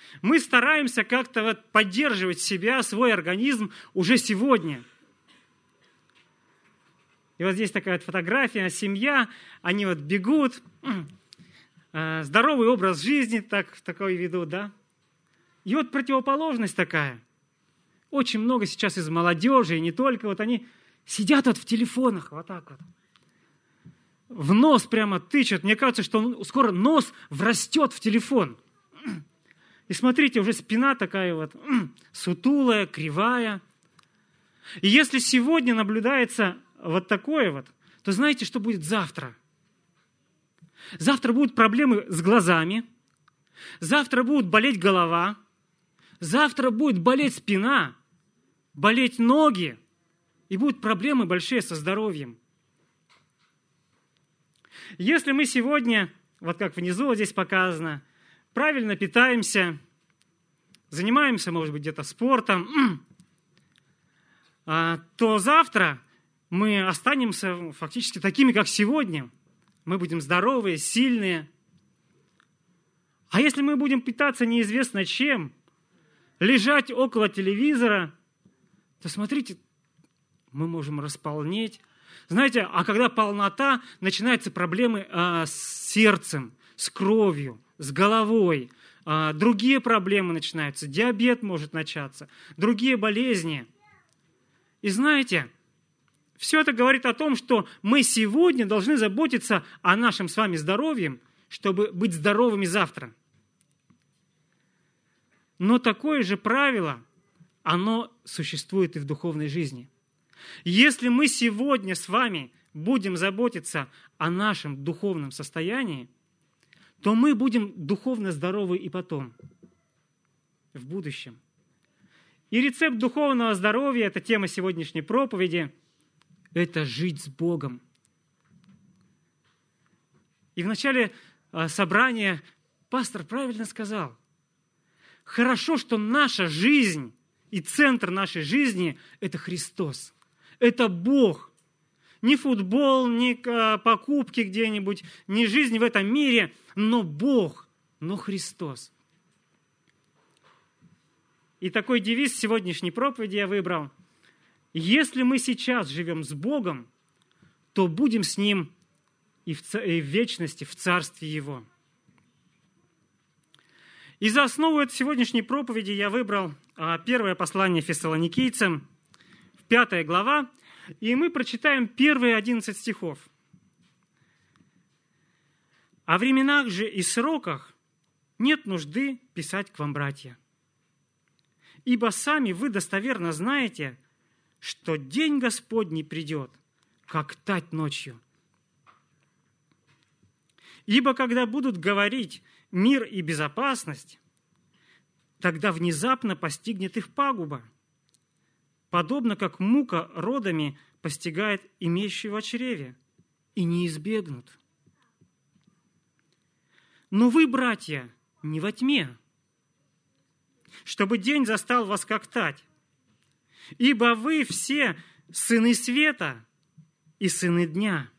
Мы стараемся как-то поддерживать себя, свой организм уже сегодня. И вот здесь такая фотография, семья, они бегут, здоровый образ жизни такой ведут, да. И противоположность такая. Очень много сейчас из молодежи, и не только, они сидят в телефонах, вот так вот. В нос прямо тычут. Мне кажется, что скоро нос врастет в телефон. И смотрите, уже спина такая сутулая, кривая. И если сегодня наблюдается такое, то знаете, что будет завтра? Завтра будут проблемы с глазами, завтра будет болеть голова, завтра будет болеть спина, болеть ноги, и будут проблемы большие со здоровьем. Если мы сегодня, как внизу здесь показано, правильно питаемся, занимаемся, может быть, где-то спортом, то завтра мы останемся фактически такими, как сегодня. Мы будем здоровые, сильные. А если мы будем питаться неизвестно чем, лежать около телевизора, то смотрите, мы можем располнеть. Знаете, а когда полнота, начинаются проблемы с сердцем, с кровью, с головой. Другие проблемы начинаются, диабет может начаться, другие болезни. И знаете, все это говорит о том, что мы сегодня должны заботиться о нашем с вами здоровье, чтобы быть здоровыми завтра. Но такое же правило, оно существует и в духовной жизни. Если мы сегодня с вами будем заботиться о нашем духовном состоянии, то мы будем духовно здоровы и потом, в будущем. И рецепт духовного здоровья, это тема сегодняшней проповеди, это жить с Богом. И в начале собрания пастор правильно сказал, хорошо, что наша жизнь и центр нашей жизни – это Христос. Это Бог. Не футбол, не покупки где-нибудь, не жизнь в этом мире, но Бог, но Христос. И такой девиз сегодняшней проповеди я выбрал. Если мы сейчас живем с Богом, то будем с Ним и в вечности, в Царстве Его. И за основу этой сегодняшней проповеди я выбрал первое послание Фессалоникийцам, 5 глава, и мы прочитаем первые 11 стихов. «О временах же и сроках нет нужды писать к вам, братья, ибо сами вы достоверно знаете, что день Господний придет, как тать ночью. Ибо когда будут говорить мир и безопасность, тогда внезапно постигнет их пагуба, подобно как мука родами постигает имеющего в чреве, и не избегнут. Но вы, братья, не во тьме, чтобы день застал вас как тать, ибо вы все сыны света и сыны дня.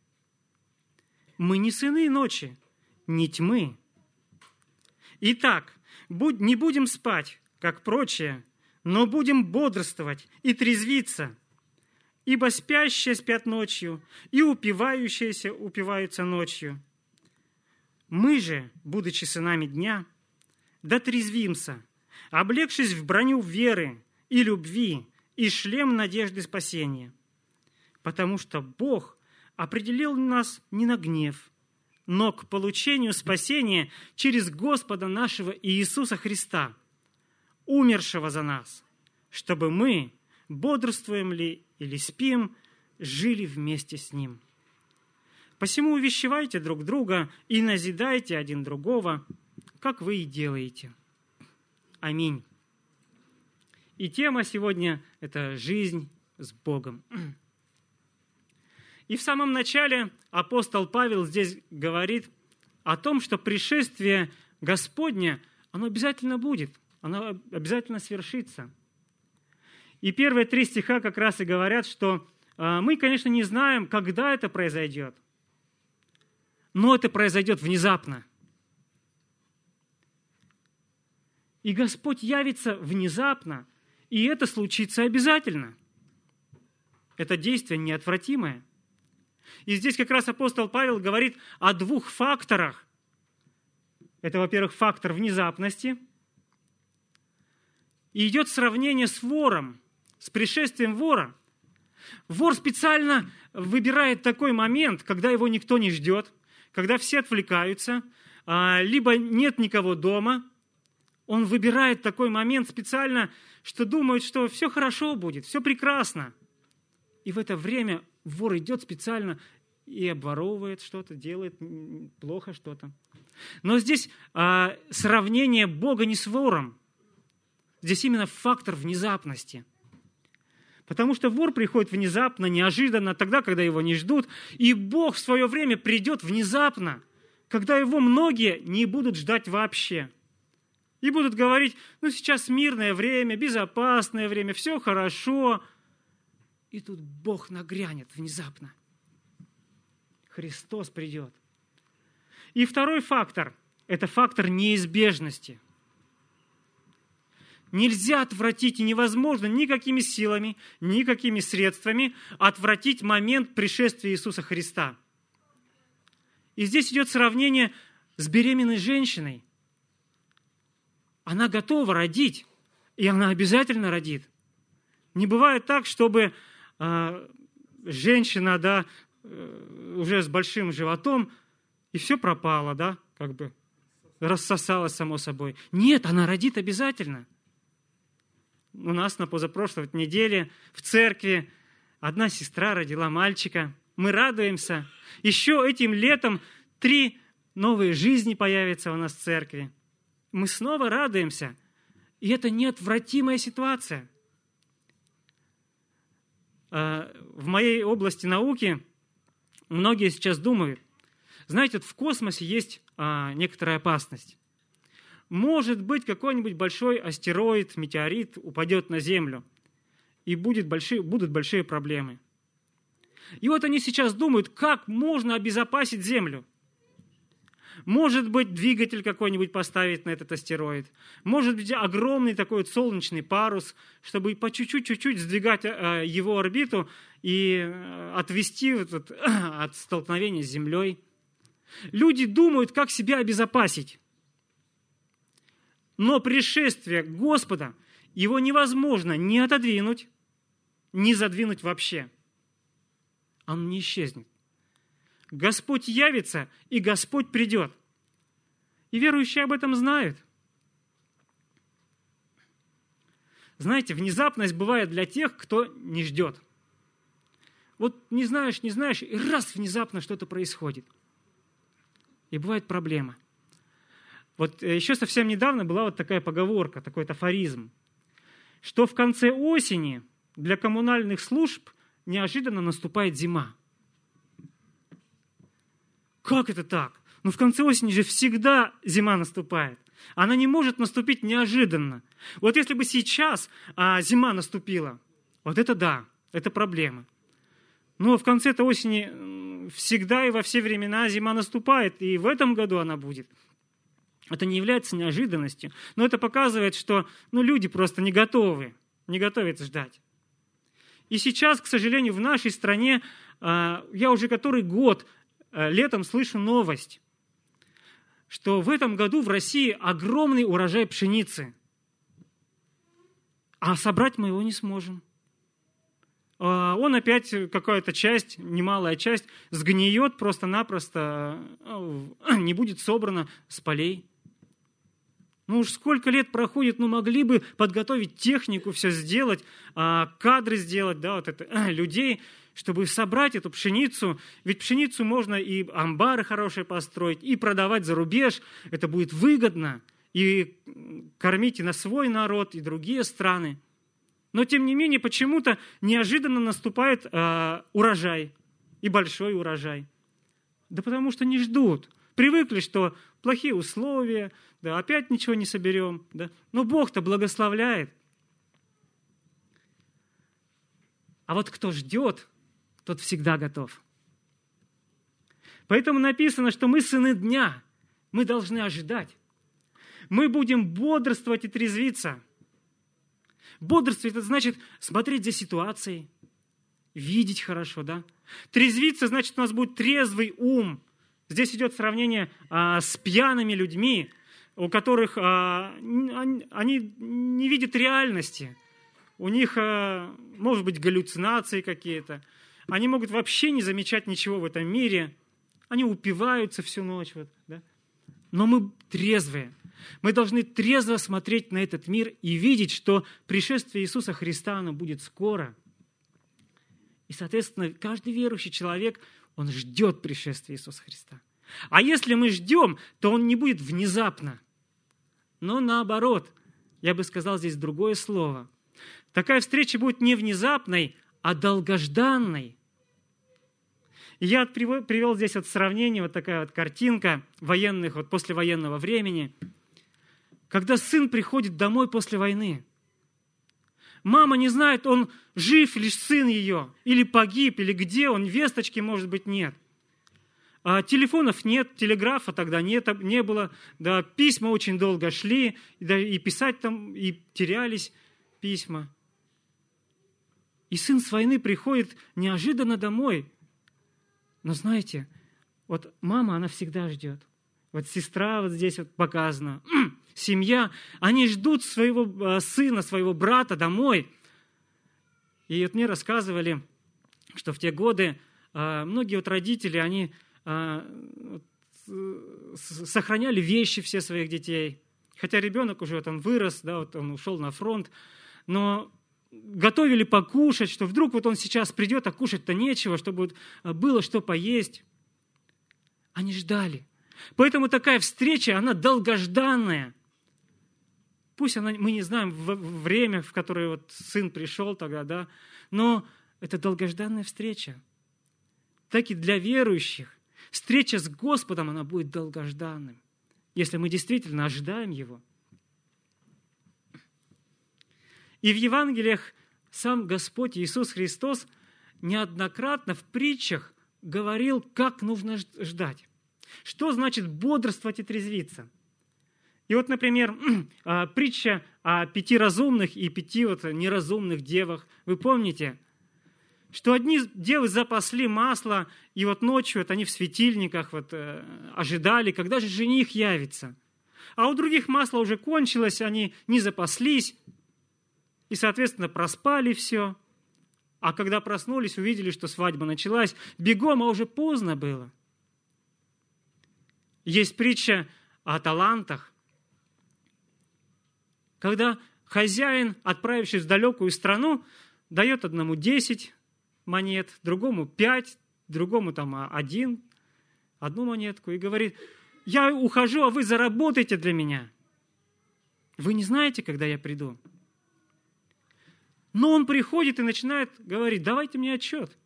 Мы не сыны ночи, не тьмы. Итак, не будем спать, как прочие, но будем бодрствовать и трезвиться, ибо спящие спят ночью, и упивающиеся упиваются ночью. Мы же, будучи сынами дня, дотрезвимся, облегшись в броню веры и любви, и шлем надежды спасения. Потому что Бог определил нас не на гнев, но к получению спасения через Господа нашего Иисуса Христа, умершего за нас, чтобы мы, бодрствуем ли или спим, жили вместе с Ним. Посему увещевайте друг друга и назидайте один другого, как вы и делаете. Аминь. И тема сегодня – это жизнь с Богом. И в самом начале апостол Павел здесь говорит о том, что пришествие Господне, оно обязательно будет, оно обязательно свершится. И первые 3 стиха как раз и говорят, что мы, конечно, не знаем, когда это произойдет, но это произойдет внезапно. И Господь явится внезапно, и это случится обязательно. Это действие неотвратимое. И здесь как раз апостол Павел говорит о двух факторах. Это, во-первых, фактор внезапности. И идет сравнение с вором, с пришествием вора. Вор специально выбирает такой момент, когда его никто не ждет, когда все отвлекаются, либо нет никого дома. Он выбирает такой момент специально, что думает, что все хорошо будет, все прекрасно. И в это время вор идет специально и обворовывает что-то, делает плохо что-то. Но здесь сравнение Бога не с вором. Здесь именно фактор внезапности. Потому что вор приходит внезапно, неожиданно, тогда, когда его не ждут. И Бог в свое время придет внезапно, когда его многие не будут ждать вообще. И будут говорить, сейчас мирное время, безопасное время, все хорошо. И тут Бог нагрянет внезапно. Христос придет. И второй фактор – это фактор неизбежности. Нельзя отвратить и невозможно никакими силами, никакими средствами отвратить момент пришествия Иисуса Христа. И здесь идет сравнение с беременной женщиной. Она готова родить, и она обязательно родит. Не бывает так, чтобы женщина, уже с большим животом, и все пропало, рассосалось само собой. Нет, она родит обязательно. У нас на позапрошлой неделе в церкви одна сестра родила мальчика. Мы радуемся. Еще этим летом 3 новые жизни появятся у нас в церкви. Мы снова радуемся. И это неотвратимая ситуация. В моей области науки многие сейчас думают, знаете, в космосе есть некоторая опасность. Может быть, какой-нибудь большой астероид, метеорит упадет на Землю, и будут большие проблемы. И вот они сейчас думают, как можно обезопасить Землю. Может быть, двигатель какой-нибудь поставить на этот астероид. Может быть, огромный такой солнечный парус, чтобы по чуть-чуть сдвигать его орбиту и отвести от столкновения с Землей. Люди думают, как себя обезопасить. Но пришествие Господа, его невозможно ни отодвинуть, ни задвинуть вообще. Он не исчезнет. Господь явится, и Господь придет. И верующие об этом знают. Знаете, внезапность бывает для тех, кто не ждет. Вот не знаешь, и раз внезапно что-то происходит. И бывает проблема. Вот еще совсем недавно была вот такая поговорка, такой афоризм, что в конце осени для коммунальных служб неожиданно наступает зима. Как это так? В конце осени же всегда зима наступает. Она не может наступить неожиданно. Вот если бы сейчас зима наступила, вот это да, это проблема. Но в конце-то осени всегда и во все времена зима наступает, и в этом году она будет. Это не является неожиданностью, но это показывает, что люди просто не готовятся ждать. И сейчас, к сожалению, в нашей стране, я уже который год летом слышу новость, что в этом году в России огромный урожай пшеницы, а собрать мы его не сможем. Он опять, какая-то часть, немалая часть, сгниет просто-напросто, не будет собрана с полей. Уж сколько лет проходит, могли бы подготовить технику, все сделать, кадры сделать, людей, чтобы собрать эту пшеницу. Ведь пшеницу можно и амбары хорошие построить, и продавать за рубеж. Это будет выгодно. И кормить и на свой народ, и другие страны. Но, тем не менее, почему-то неожиданно наступает урожай. И большой урожай. Да потому что не ждут. Привыкли, что плохие условия, опять ничего не соберем. Но Бог-то благословляет. А вот кто ждет, тот всегда готов. Поэтому написано, что мы сыны дня, мы должны ожидать. мы будем бодрствовать и трезвиться. Бодрствовать – это значит смотреть за ситуацией, видеть хорошо, да? Трезвиться – значит, у нас будет трезвый ум. Здесь идет сравнение с пьяными людьми, у которых они не видят реальности. У них, может быть, галлюцинации какие-то. Они могут вообще не замечать ничего в этом мире. Они упиваются всю ночь. Вот, да? Но мы трезвые. Мы должны трезво смотреть на этот мир и видеть, что пришествие Иисуса Христа, оно будет скоро. И, соответственно, каждый верующий человек, он ждет пришествия Иисуса Христа. А если мы ждем, то он не будет внезапно. Но наоборот, я бы сказал здесь другое слово. Такая встреча будет не внезапной, а долгожданной. И я привел здесь вот сравнение, вот такая вот картинка военных, вот послевоенного времени, когда сын приходит домой после войны. Мама не знает, он жив ли сын ее, или погиб, или где он, весточки, может быть, нет. А телефонов нет, телеграфа тогда не было, да, письма очень долго шли, да, и писать там, и терялись письма. И сын с войны приходит неожиданно домой. Но знаете, вот мама, она всегда ждет. Вот сестра вот здесь вот показана. Семья, они ждут своего сына, своего брата домой. И вот мне рассказывали, что в те годы многие вот родители, они сохраняли вещи все своих детей. Хотя ребенок уже вот он вырос, да, вот он ушел на фронт, но готовили покушать, что вдруг вот он сейчас придет, а кушать-то нечего, чтобы вот было что поесть. Они ждали. Поэтому такая встреча, она долгожданная. Пусть мы не знаем время, в которое вот сын пришел тогда, да, но это долгожданная встреча. Так и для верующих. Встреча с Господом, она будет долгожданным, если мы действительно ожидаем Его. И в Евангелиях сам Господь Иисус Христос неоднократно в притчах говорил, как нужно ждать. Что значит бодрствовать и трезвиться? И вот, например, притча о 5 разумных и 5 вот неразумных девах. Вы помните, что одни девы запасли масло, и вот ночью вот они в светильниках вот ожидали, когда же жених явится. А у других масло уже кончилось, они не запаслись, и, соответственно, проспали все. А когда проснулись, увидели, что свадьба началась, бегом, а уже поздно было. Есть притча о талантах, когда хозяин, отправившись в далекую страну, дает одному 10 монет, другому 5, другому там 1 монетку и говорит: я ухожу, а вы заработаете для меня. Вы не знаете, когда я приду? Но он приходит и начинает говорить: давайте мне отчет.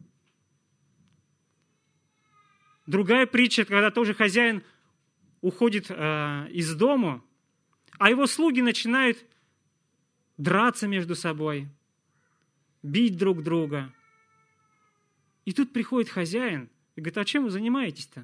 Другая притча, когда тоже хозяин уходит из дома, а его слуги начинают драться между собой, бить друг друга. И тут приходит хозяин и говорит: а чем вы занимаетесь-то?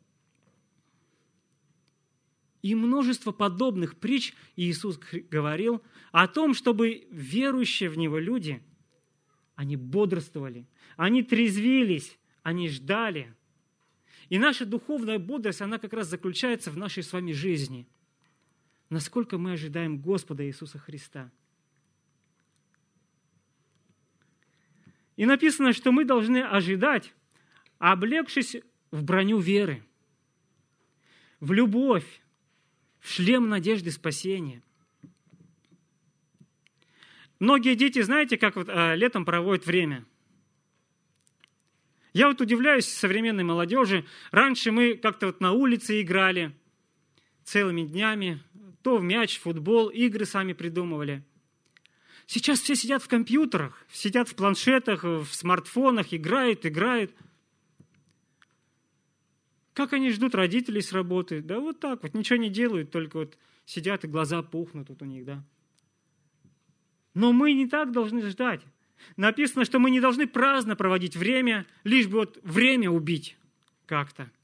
И множество подобных притч Иисус говорил о том, чтобы верующие в Него люди, они бодрствовали, они трезвились, они ждали. И наша духовная бодрость, она как раз заключается в нашей с вами жизни. Насколько мы ожидаем Господа Иисуса Христа. И написано, что мы должны ожидать, облегшись в броню веры, в любовь, в шлем надежды спасения. Многие дети, знаете, как вот летом проводят время? Я вот удивляюсь современной молодежи. Раньше мы как-то вот на улице играли целыми днями, то в мяч, в футбол, игры сами придумывали. Сейчас все сидят в компьютерах, сидят в планшетах, в смартфонах, играют. Как они ждут родителей с работы? Да вот так вот, ничего не делают, только вот сидят и глаза пухнут вот у них, да. Но мы не так должны ждать. Написано, что мы не должны праздно проводить время, лишь бы вот время убить как-то.